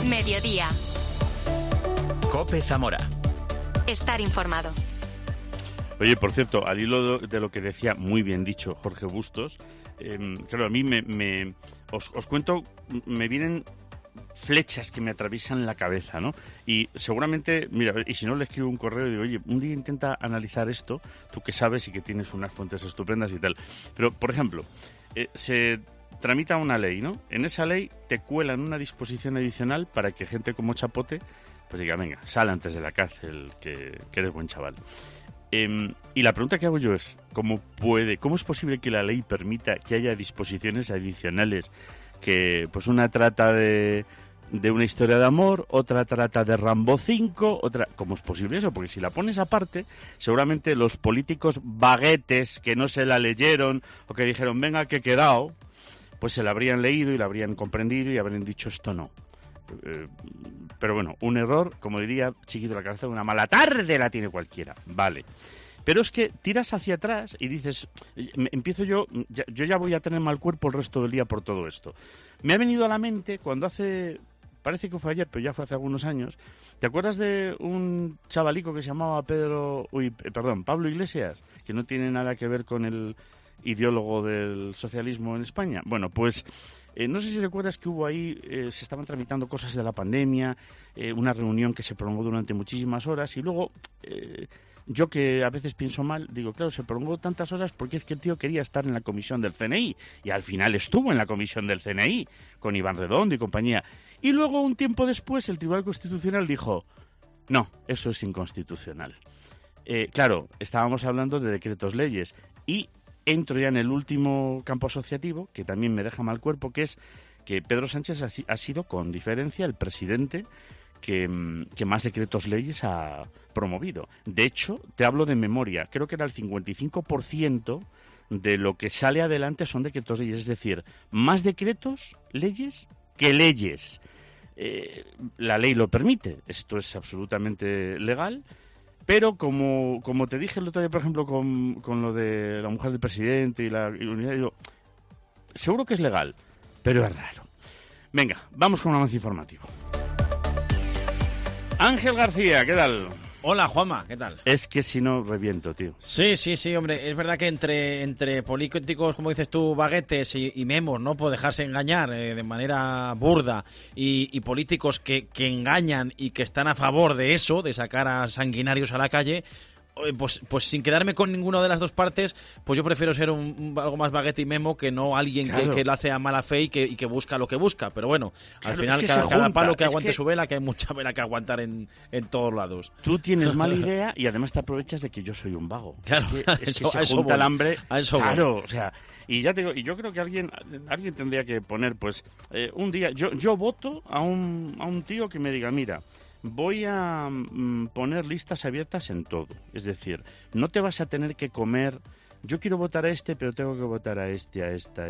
Mediodía. COPE Zamora. Estar informado. Oye, por cierto, al hilo de lo que decía, muy bien dicho, Jorge Bustos, claro, a mí os cuento, me vienen flechas que me atraviesan la cabeza, ¿no? Y seguramente, mira, y si no le escribo un correo y digo, oye, un día intenta analizar esto, tú que sabes y que tienes unas fuentes estupendas y tal. Pero, por ejemplo, se tramita una ley, ¿no? En esa ley te cuelan una disposición adicional para que gente como Chapote, pues diga, venga, sal antes de la cárcel, que eres buen chaval. Y la pregunta que hago yo es, ¿cómo es posible que la ley permita que haya disposiciones adicionales? Que pues una trata de una historia de amor, otra trata de Rambo 5, otra... ¿Cómo es posible eso? Porque si la pones aparte, seguramente los políticos vaguetes que no se la leyeron o que dijeron, venga, que he quedado, pues se la habrían leído y la habrían comprendido y habrían dicho esto no. Pero bueno, un error, como diría Chiquito la cabeza, una mala tarde la tiene cualquiera, vale. Pero es que tiras hacia atrás y dices, empiezo yo ya voy a tener mal cuerpo el resto del día por todo esto. Me ha venido a la mente cuando parece que fue ayer, pero ya fue hace algunos años, ¿te acuerdas de un chavalico que se llamaba Pablo Iglesias? Que no tiene nada que ver con el ideólogo del socialismo en España. Bueno, pues no sé si recuerdas que hubo ahí, se estaban tramitando cosas de la pandemia, una reunión que se prolongó durante muchísimas horas y luego... yo que a veces pienso mal, digo, claro, se prolongó tantas horas porque es que el tío quería estar en la comisión del CNI y al final estuvo en la comisión del CNI con Iván Redondo y compañía. Y luego, un tiempo después, el Tribunal Constitucional dijo, no, eso es inconstitucional. Claro, estábamos hablando de decretos leyes y entro ya en el último campo asociativo, que también me deja mal cuerpo, que es que Pedro Sánchez ha sido, con diferencia, el presidente que más decretos leyes ha promovido. De hecho, te hablo de memoria, creo que era el 55% de lo que sale adelante son decretos leyes, es decir, más decretos leyes que leyes. La ley lo permite, esto es absolutamente legal, pero como te dije el otro día, por ejemplo, con lo de la mujer del presidente y la unidad, digo, seguro que es legal, pero es raro. Venga, vamos con un avance informativo. Ángel García, ¿qué tal? Hola, Juanma, ¿qué tal? Es que si no, reviento, tío. Sí, hombre, es verdad que entre políticos, como dices tú, baguetes y memos, ¿no? Por dejarse engañar de manera burda y políticos que engañan y que están a favor de eso, de sacar a sanguinarios a la calle... Pues sin quedarme con ninguna de las dos partes, pues yo prefiero ser algo más baguete y memo que no alguien claro. que lo hace a mala fe y que busca lo que busca. Pero bueno, claro, al final cada palo que aguante su vela, que hay mucha vela que aguantar en todos lados. Tú tienes mala idea y además te aprovechas de que yo soy un vago. Claro, es que se junta el hambre. Claro, voy. O sea, y ya te digo, y yo creo que alguien tendría que poner, pues, un día, yo voto a un tío que me diga, mira, voy a poner listas abiertas en todo. Es decir, no te vas a tener que comer... Yo quiero votar a este, pero tengo que votar a este, a esta,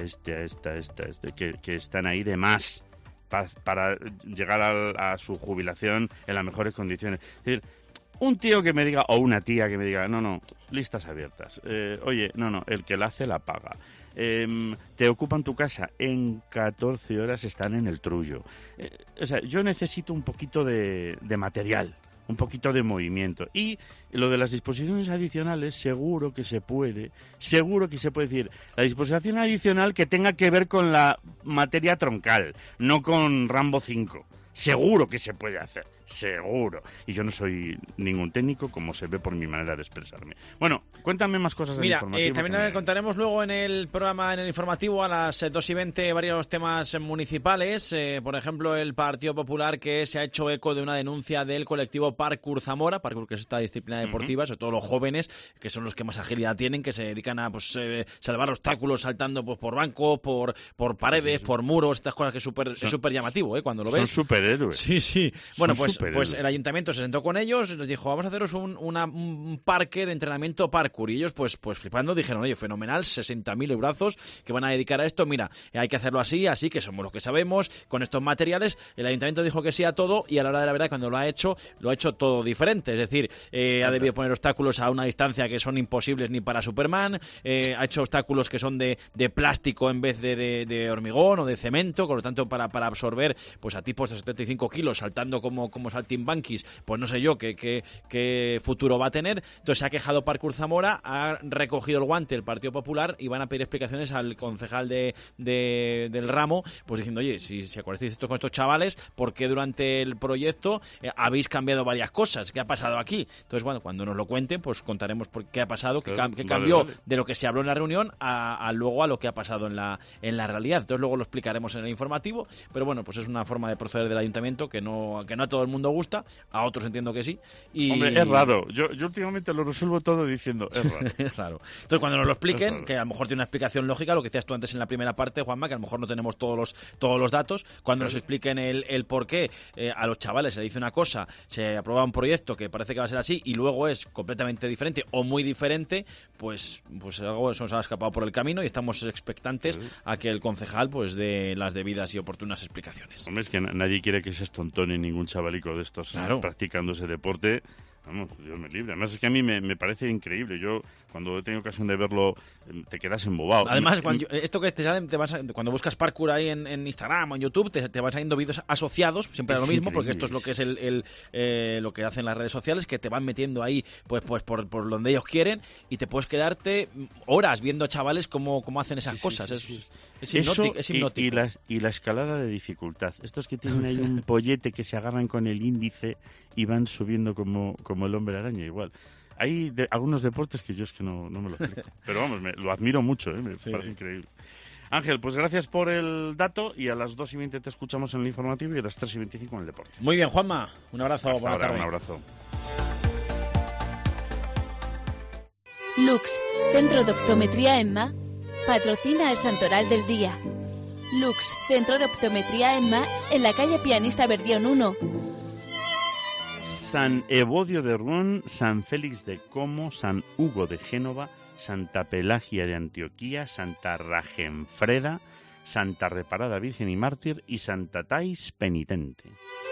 que están ahí de más para llegar a su jubilación en las mejores condiciones. Es decir, un tío que me diga, o una tía que me diga, no, listas abiertas. Oye, no, el que la hace la paga. Te ocupan tu casa, en 14 horas están en el trullo. O sea, yo necesito un poquito de material, un poquito de movimiento. Y lo de las disposiciones adicionales, seguro que se puede decir, la disposición adicional que tenga que ver con la materia troncal, no con Rambo 5. Seguro que se puede hacer, seguro. Y yo no soy ningún técnico, como se ve por mi manera de expresarme. Bueno, cuéntame más cosas del informativo. También contaremos luego en el programa, en el informativo, a las 2:20, varios temas municipales. Por ejemplo, el Partido Popular, que se ha hecho eco de una denuncia del colectivo Parkour Zamora. Parkour, que es esta disciplina deportiva, sobre todo los jóvenes, que son los que más agilidad tienen, que se dedican a salvar obstáculos saltando por bancos, por paredes, por muros, estas cosas que es súper llamativo, cuando lo ves. Son superhéroes. Sí. Bueno, pues pues el ayuntamiento se sentó con ellos, les dijo, vamos a haceros un parque de entrenamiento parkour. Y ellos, pues flipando, dijeron, oye, fenomenal, 60.000 eurazos que van a dedicar a esto. Mira, hay que hacerlo así, que somos los que sabemos, con estos materiales. El ayuntamiento dijo que sí a todo y a la hora de la verdad, cuando lo ha hecho todo diferente. Es decir, ha debido poner obstáculos a una distancia que son imposibles ni para Superman, ha hecho obstáculos que son de plástico en vez de hormigón o de cemento, con lo tanto para absorber pues a tipos de 75 kilos saltando como saltimbanquis, pues no sé yo qué futuro va a tener. Entonces se ha quejado Parkour Zamora, ha recogido el guante el Partido Popular y van a pedir explicaciones al concejal del ramo, pues diciendo, oye, si acordáis esto con estos chavales, ¿por qué durante el proyecto habéis cambiado varias cosas? ¿Qué ha pasado aquí? Entonces, bueno, cuando nos lo cuenten, pues contaremos por qué ha pasado, qué cambió de lo que se habló en la reunión luego a lo que ha pasado en la realidad. Entonces luego lo explicaremos en el informativo, pero bueno, pues es una forma de proceder del ayuntamiento que no a todo el mundo gusta, a otros entiendo que sí. Hombre, es raro. Yo últimamente lo resuelvo todo diciendo, es raro. Es raro. Entonces cuando nos lo expliquen, que a lo mejor tiene una explicación lógica, lo que decías tú antes en la primera parte, Juanma, que a lo mejor no tenemos todos los datos, cuando nos expliquen el por qué a los chavales se le dice una cosa, se aprueba un proyecto que parece que va a ser así y luego es completamente diferente o muy diferente, pues algo eso nos ha escapado por el camino y estamos expectantes a que el concejal pues dé las debidas y oportunas explicaciones. Hombre, es que nadie quiere que se estontone ningún chavalico de estos practicando ese deporte. Vamos, Dios me libre. Además es que a mí me parece increíble. Yo, cuando he tenido ocasión de verlo, te quedas embobado. Además, esto que te sale, cuando buscas parkour ahí en Instagram o en YouTube, te van saliendo vídeos asociados, siempre es lo mismo, porque esto es lo que es lo que hacen las redes sociales, que te van metiendo ahí pues por donde ellos quieren y te puedes quedarte horas viendo a chavales cómo hacen esas cosas. Es hipnótico. Y la escalada de dificultad. Estos que tienen ahí un pollete que se agarran con el índice y van subiendo como el hombre araña, igual. Hay algunos deportes que yo es que no me lo explico. Pero vamos, lo admiro mucho, me parece increíble. Ángel, pues gracias por el dato y a las 2:20 te escuchamos en el informativo y a las 3:25 en el deporte. Muy bien, Juanma. Un abrazo. Hasta buena ahora, tarde. Un abrazo. Lux, Centro de Optometría EMMA, patrocina el Santoral del Día. Lux, Centro de Optometría EMMA, en la calle Pianista Verdión 1. San Evodio de Rouen, San Félix de Como, San Hugo de Génova, Santa Pelagia de Antioquía, Santa Ragenfreda, Santa Reparada Virgen y Mártir y Santa Thais Penitente.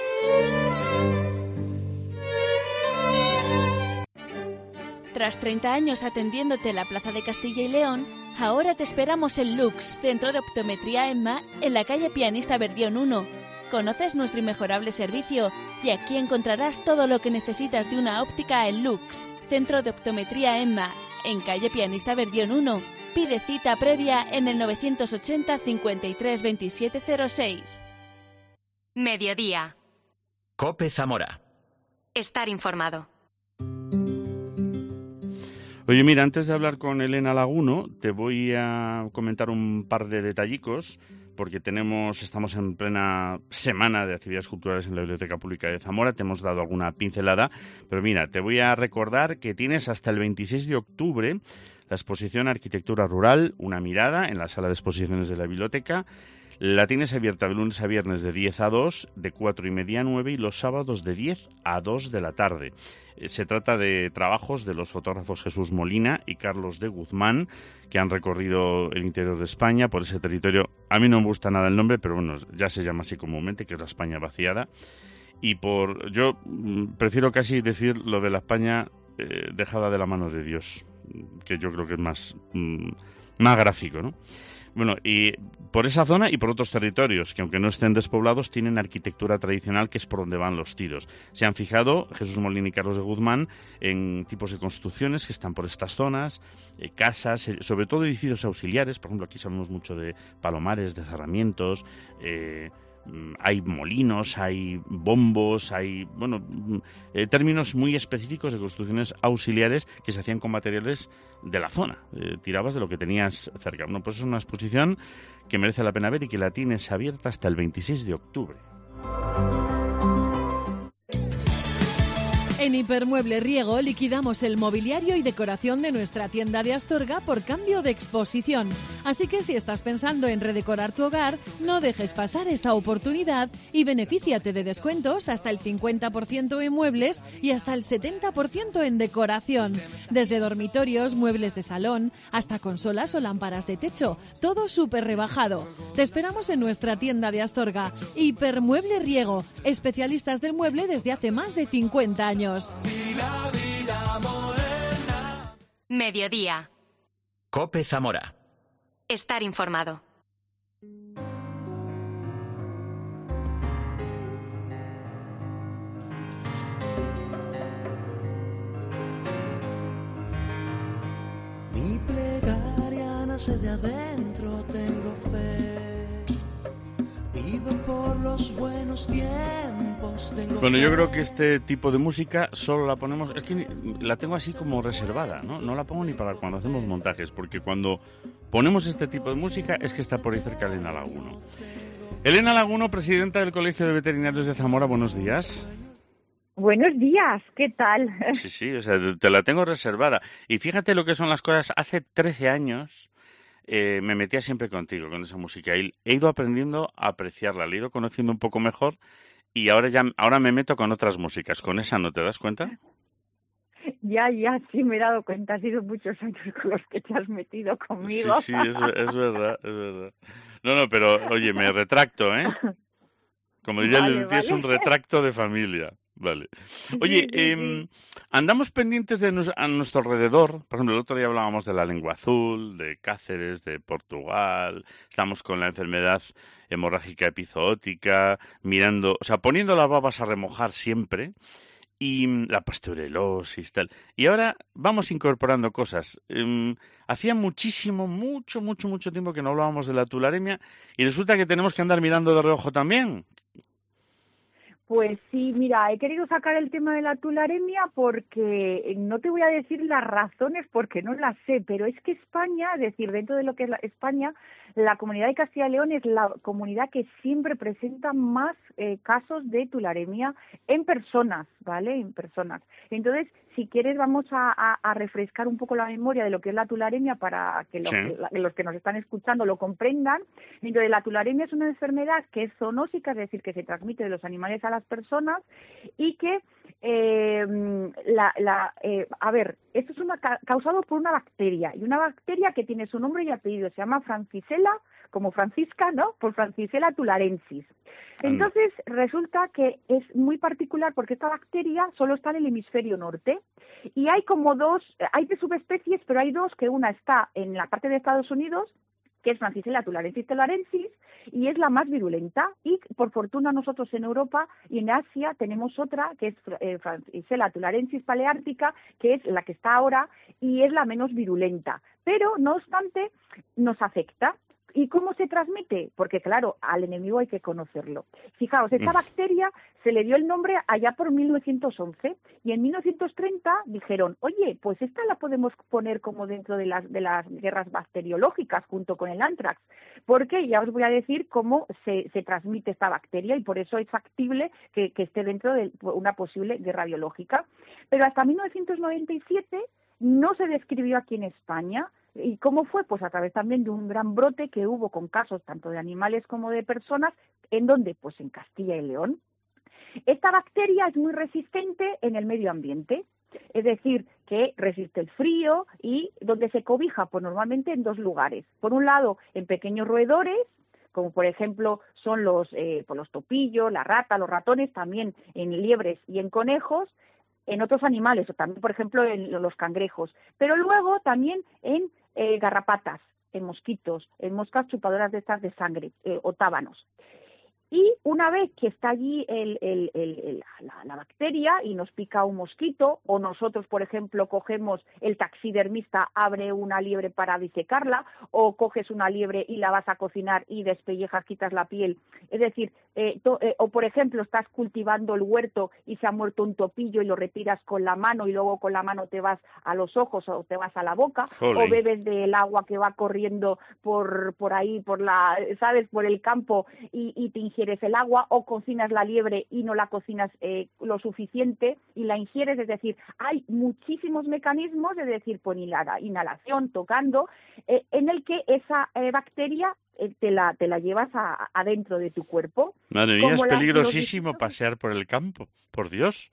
Tras 30 años atendiéndote en la Plaza de Castilla y León, ahora te esperamos en Lux, Centro de Optometría EMMA, en la calle Pianista Verdión 1. Conoces nuestro inmejorable servicio y aquí encontrarás todo lo que necesitas de una óptica en Lux, Centro de Optometría EMMA, en calle Pianista Verdión 1. Pide cita previa en el 980 53 27 06. Mediodía. COPE Zamora. Estar informado. Oye, mira, antes de hablar con Elena Laguno, te voy a comentar un par de detallicos, porque estamos en plena semana de actividades culturales en la Biblioteca Pública de Zamora, te hemos dado alguna pincelada, pero mira, te voy a recordar que tienes hasta el 26 de octubre la exposición Arquitectura Rural, una mirada, en la sala de exposiciones de la biblioteca. La tienes abierta de lunes a viernes de 10 a 2, de 4:30 a 9 y los sábados de 10 a 2 de la tarde. Se trata de trabajos de los fotógrafos Jesús Molina y Carlos de Guzmán, que han recorrido el interior de España por ese territorio. A mí no me gusta nada el nombre, pero bueno, ya se llama así comúnmente, que es la España vaciada. Y yo prefiero casi decir lo de la España dejada de la mano de Dios, que yo creo que es más gráfico, ¿no? Bueno, y por esa zona y por otros territorios, que aunque no estén despoblados, tienen arquitectura tradicional, que es por donde van los tiros. Se han fijado Jesús Molina y Carlos de Guzmán en tipos de construcciones que están por estas zonas, casas, sobre todo edificios auxiliares. Por ejemplo, aquí sabemos mucho de palomares, de cerramientos, hay molinos, hay bombos, hay términos muy específicos de construcciones auxiliares que se hacían con materiales de la zona. Tirabas de lo que tenías cerca. Bueno, pues es una exposición que merece la pena ver y que la tienes abierta hasta el 26 de octubre. En Hipermueble Riego liquidamos el mobiliario y decoración de nuestra tienda de Astorga por cambio de exposición. Así que si estás pensando en redecorar tu hogar, no dejes pasar esta oportunidad y benefíciate de descuentos hasta el 50% en muebles y hasta el 70% en decoración. Desde dormitorios, muebles de salón, hasta consolas o lámparas de techo, todo súper rebajado. Te esperamos en nuestra tienda de Astorga. Hipermueble Riego, especialistas del mueble desde hace más de 50 años. Mediodía. Cope Zamora. Estar informado. Mi plegaria nace de adentro, tengo fe. Pido por los buenos tiempos, tengo Bueno, yo fe. creo que este tipo de música solo la ponemos... Es que la tengo así como reservada, ¿no? No la pongo ni para cuando hacemos montajes, porque cuando ponemos este tipo de música es que está por ahí cerca Elena Laguno. Elena Laguno, presidenta del Colegio de Veterinarios de Zamora, buenos días. Buenos días, ¿qué tal? Sí, o sea, te la tengo reservada. Y fíjate lo que son las cosas. Hace 13 años me metía siempre contigo, con esa música. Y he ido aprendiendo a apreciarla, la he ido conociendo un poco mejor y ahora me meto con otras músicas. ¿Con esa no te das cuenta? Ya, sí me he dado cuenta, ha sido muchos años con los que te has metido conmigo. Sí, es verdad, es verdad. No, pero oye, me retracto, ¿eh? Como diría Vale, Lucía, es un vale. retracto de familia. Vale. Oye, Sí. andamos pendientes a nuestro alrededor. Por ejemplo, el otro día hablábamos de la lengua azul, de Cáceres, de Portugal. Estamos con la enfermedad hemorrágica epizootica, mirando, o sea, poniendo las babas a remojar siempre. Y la pasteurilosis, tal. Y ahora vamos incorporando cosas. Hacía mucho tiempo que no hablábamos de la tularemia y resulta que tenemos que andar mirando de reojo también. Pues sí, mira, he querido sacar el tema de la tularemia porque no te voy a decir las razones porque no las sé, pero es que España, es decir, dentro de lo que es España, la comunidad de Castilla y León es la comunidad que siempre presenta más casos de tularemia en personas, ¿vale? En personas. Entonces, si quieres, vamos a refrescar un poco la memoria de lo que es la tularemia para que los que nos están escuchando lo comprendan. Entonces, la tularemia es una enfermedad que es zoonósica, es decir, que se transmite de los animales a las personas y que, esto es causado por una bacteria, y una bacteria que tiene su nombre y apellido, se llama Francisella, como Francisca, ¿no? Por Francisella tularensis. Entonces, resulta que es muy particular porque esta bacteria solo está en el hemisferio norte y hay hay de subespecies, pero hay dos, que una está en la parte de Estados Unidos, que es Francisella tularensis, y es la más virulenta. Y por fortuna nosotros en Europa y en Asia tenemos otra, que es Francisella tularensis paleártica, que es la que está ahora y es la menos virulenta. Pero, no obstante, nos afecta. ¿Y cómo se transmite? Porque, claro, al enemigo hay que conocerlo. Fijaos, esta bacteria se le dio el nombre allá por 1911 y en 1930 dijeron, oye, pues esta la podemos poner como dentro de las guerras bacteriológicas junto con el anthrax, porque ya os voy a decir cómo se transmite esta bacteria y por eso es factible que esté dentro de una posible guerra biológica. Pero hasta 1997 no se describió aquí en España. ¿Y cómo fue? Pues a través también de un gran brote que hubo con casos tanto de animales como de personas. ¿En dónde? Pues en Castilla y León. Esta bacteria es muy resistente en el medio ambiente, es decir, que resiste el frío y donde se cobija, pues normalmente en dos lugares. Por un lado, en pequeños roedores, como por ejemplo son los topillos, la rata, los ratones, también en liebres y en conejos, en otros animales, o también, por ejemplo, en los cangrejos, pero luego también en garrapatas, en mosquitos, en moscas chupadoras de estas de sangre, o tábanos. Y una vez que está allí la bacteria y nos pica un mosquito, o nosotros, por ejemplo, cogemos, el taxidermista abre una liebre para disecarla, o coges una liebre y la vas a cocinar y despellejas, quitas la piel. Es decir, o por ejemplo, estás cultivando el huerto y se ha muerto un topillo y lo retiras con la mano y luego con la mano te vas a los ojos o te vas a la boca, o bebes del agua que va corriendo por ahí, ¿sabes?, por el campo y te ingieres el agua, o cocinas la liebre y no la cocinas lo suficiente y la ingieres. Es decir, hay muchísimos mecanismos, es decir, por inhalación, tocando, en el que esa bacteria te la llevas adentro de tu cuerpo. Madre mía, es peligrosísimo pasear por el campo, por Dios.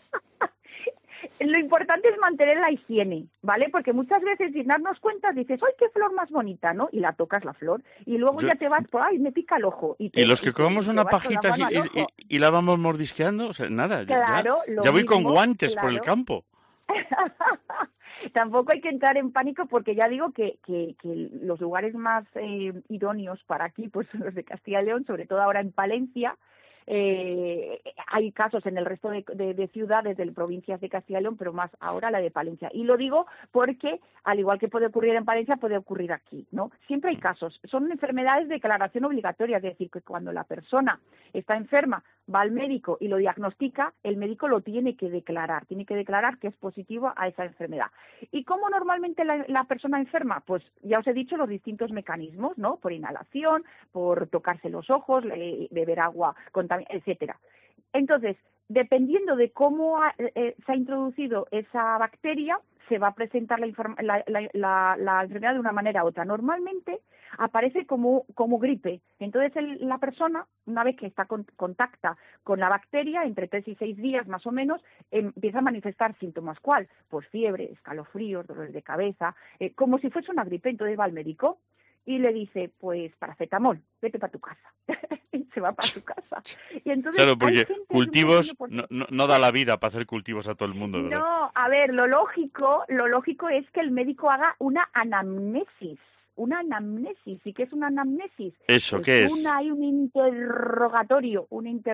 Lo importante es mantener la higiene, ¿vale? Porque muchas veces sin darnos cuenta dices, ¡ay, qué flor más bonita!, ¿no? Y la tocas la flor. Y luego ya te vas por, ¡ay, me pica el ojo! Y los que comemos una pajita y la vamos mordisqueando, o sea, nada. Claro, ya voy con guantes por el campo. Tampoco hay que entrar en pánico, porque ya digo que los lugares más idóneos para aquí pues son los de Castilla y León, sobre todo ahora en Palencia. Hay casos en el resto de ciudades, de provincias de Castilla y León, pero más ahora la de Palencia. Y lo digo porque, al igual que puede ocurrir en Palencia, puede ocurrir aquí, ¿no? Siempre hay casos. Son enfermedades de declaración obligatoria, es decir, que cuando la persona está enferma, va al médico y lo diagnostica, el médico lo tiene que declarar que es positivo a esa enfermedad. ¿Y cómo normalmente la persona enferma? Pues ya os he dicho los distintos mecanismos, ¿no? Por inhalación, por tocarse los ojos, beber agua contaminada, etcétera. Entonces, dependiendo de cómo se ha introducido esa bacteria, se va a presentar la enfermedad de una manera u otra. Normalmente aparece como gripe. Entonces la persona, una vez que está contacta con la bacteria, entre 3 y 6 días más o menos, empieza a manifestar síntomas. ¿Cuál? Pues fiebre, escalofríos, dolores de cabeza, como si fuese una gripe. Entonces va al médico y le dice, pues paracetamol, vete para tu casa. Y se va para su casa. Y entonces, claro, porque cultivos no da la vida para hacer cultivos a todo el mundo, ¿verdad? No, a ver, lo lógico es que el médico haga una anamnesis. Una anamnesis. ¿Y qué es una anamnesis? ¿Eso pues qué es? Hay un interrogatorio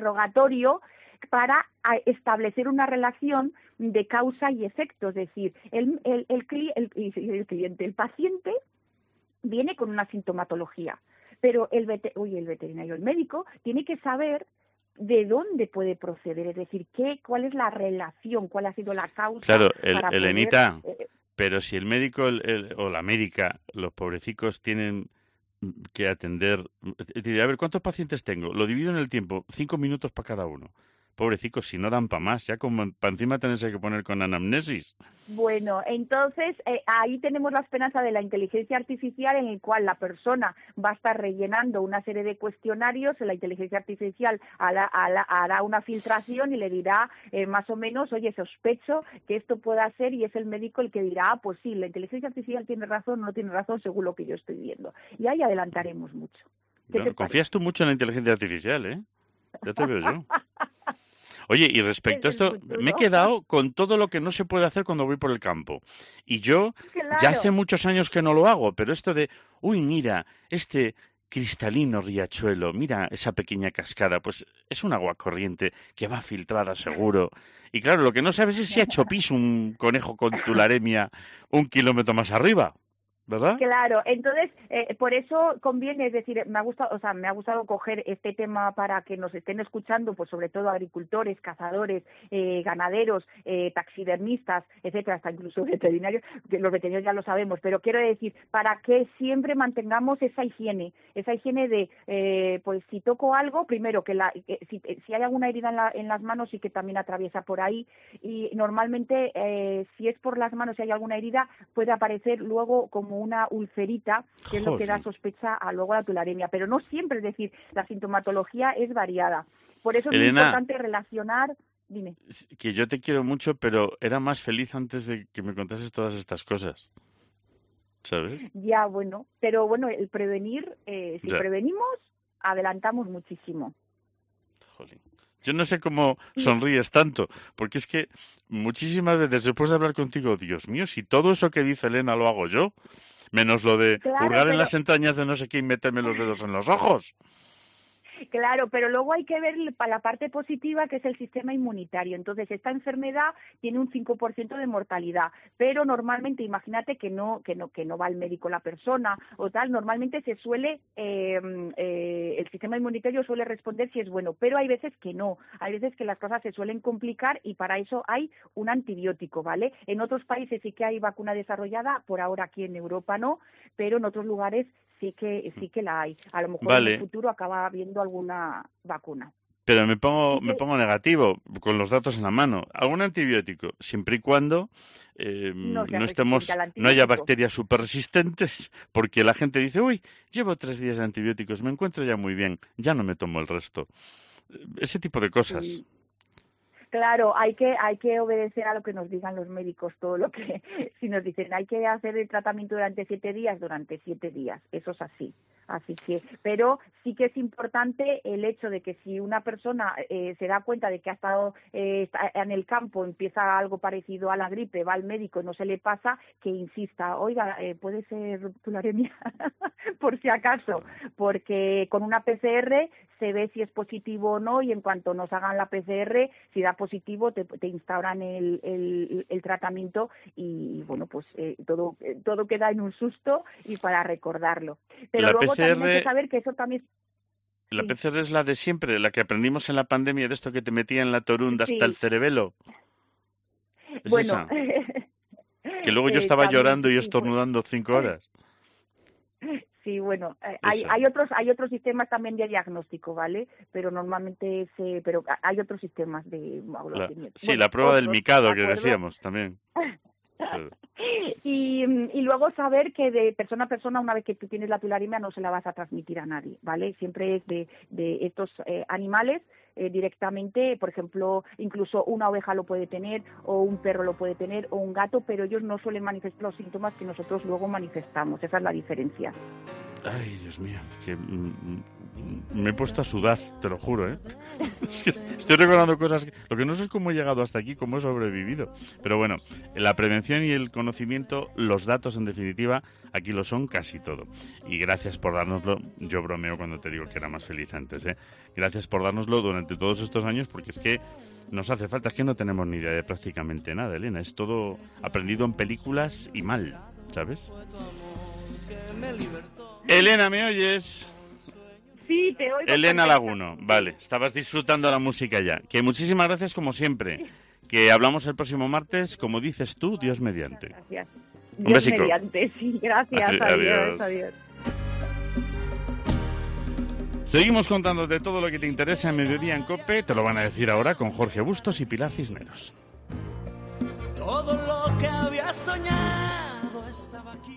para establecer una relación de causa y efecto. Es decir, el paciente viene con una sintomatología, pero el veterinario, el médico, tiene que saber de dónde puede proceder, es decir, cuál es la relación, cuál ha sido la causa. Claro, Elenita, pero si el médico o la médica, los pobrecicos, tienen que atender, a ver, ¿cuántos pacientes tengo? Lo divido en el tiempo, 5 minutos para cada uno. Pobrecicos, si no dan para más, ya como para encima tenerse que poner con anamnesis. Bueno, entonces ahí tenemos la esperanza de la inteligencia artificial, en el cual la persona va a estar rellenando una serie de cuestionarios. La inteligencia artificial hará una filtración y le dirá más o menos, oye, sospecho que esto pueda ser, y es el médico el que dirá, pues sí, la inteligencia artificial tiene razón o no tiene razón según lo que yo estoy viendo. Y ahí adelantaremos mucho. Bueno, confías tú mucho en la inteligencia artificial, ¿eh? Ya te veo yo. Oye, y respecto a esto, me he quedado con todo lo que no se puede hacer cuando voy por el campo. Y yo ya hace muchos años que no lo hago, pero esto de, uy, mira, este cristalino riachuelo, mira esa pequeña cascada, pues es un agua corriente que va filtrada seguro. Y claro, lo que no sabes es si ha hecho pis un conejo con tularemia 1 kilómetro más arriba, ¿verdad? Claro, entonces por eso conviene, es decir, me ha gustado coger este tema para que nos estén escuchando, pues sobre todo agricultores, cazadores, ganaderos, taxidermistas, etcétera, hasta incluso veterinarios, que los veterinarios ya lo sabemos, pero quiero decir, para que siempre mantengamos esa higiene de, pues si toco algo, primero que si hay alguna herida en las manos, y que también atraviesa por ahí, y normalmente si es por las manos, si hay alguna herida, puede aparecer luego como una ulcerita, que es lo que da sospecha a luego la tularemia, pero no siempre, es decir, la sintomatología es variada. Por eso es muy importante relacionar. Dime. Que yo te quiero mucho, pero era más feliz antes de que me contases todas estas cosas, ¿sabes? Ya, bueno, pero bueno, el prevenir, si prevenimos, adelantamos muchísimo. Jolín. Yo no sé cómo sonríes tanto, porque es que muchísimas veces después de hablar contigo, Dios mío, si todo eso que dice Elena lo hago yo, menos lo de hurgar en las entrañas de no sé qué y meterme los dedos en los ojos. Claro, pero luego hay que ver la parte positiva, que es el sistema inmunitario. Entonces, esta enfermedad tiene un 5% de mortalidad, pero normalmente, imagínate que no va al médico la persona o tal, normalmente se suele, el sistema inmunitario suele responder si es bueno, pero hay veces que no, hay veces que las cosas se suelen complicar, y para eso hay un antibiótico, ¿vale? En otros países sí que hay vacuna desarrollada, por ahora aquí en Europa no, pero en otros lugares sí que la hay. A lo mejor Vale. en el futuro acaba habiendo alguna vacuna. Pero me pongo negativo, con los datos en la mano. Algún antibiótico, siempre y cuando no haya bacterias súper resistentes, porque la gente dice, uy, llevo 3 días de antibióticos, me encuentro ya muy bien, ya no me tomo el resto. Ese tipo de cosas. Sí. Claro, hay que obedecer a lo que nos digan los médicos, todo lo que, si nos dicen hay que hacer el tratamiento durante 7 días, eso es así. Así que, pero sí que es importante el hecho de que si una persona se da cuenta de que ha estado en el campo, empieza algo parecido a la gripe, va al médico y no se le pasa, que insista, oiga, puede ser tularemia, por si acaso, porque con una PCR se ve si es positivo o no y en cuanto nos hagan la PCR, si da positivo, te instauran el tratamiento y bueno, pues todo queda en un susto y para recordarlo. Pero luego también hay que saber que eso también... La PCR es la de siempre, la que aprendimos en la pandemia, de esto que te metía en la torunda hasta el cerebelo. ¿Es bueno, esa? Que luego yo estaba llorando y estornudando 5 horas. Sí, bueno, hay otros sistemas también de diagnóstico, ¿vale? Pero normalmente pero hay otros sistemas de... Sí, la prueba del micado que decíamos también. Y luego saber que de persona a persona, una vez que tú tienes la tularemia, no se la vas a transmitir a nadie, ¿vale? Siempre es de estos animales directamente, por ejemplo, incluso una oveja lo puede tener, o un perro lo puede tener, o un gato, pero ellos no suelen manifestar los síntomas que nosotros luego manifestamos. Esa es la diferencia. Ay, Dios mío, que me he puesto a sudar, te lo juro, ¿eh? Es que estoy recordando cosas. Lo que no sé es cómo he llegado hasta aquí, cómo he sobrevivido. Pero bueno, la prevención y el conocimiento, los datos en definitiva, aquí lo son casi todo. Y gracias por dárnoslo. Yo bromeo cuando te digo que era más feliz antes, ¿eh? Gracias por dárnoslo durante todos estos años, porque es que nos hace falta, es que no tenemos ni idea de prácticamente nada, Elena. Es todo aprendido en películas y mal, ¿sabes? Elena, ¿me oyes? Sí, te oigo. Elena Laguno, vale, estabas disfrutando la música ya. Que muchísimas gracias como siempre. Que hablamos el próximo martes, como dices tú, Dios mediante. Gracias. Un besico. Dios mediante, sí, gracias. Adiós. Seguimos contándote todo lo que te interesa en Mediodía en COPE. Te lo van a decir ahora con Jorge Bustos y Pilar Cisneros. Todo lo que había soñado estaba aquí.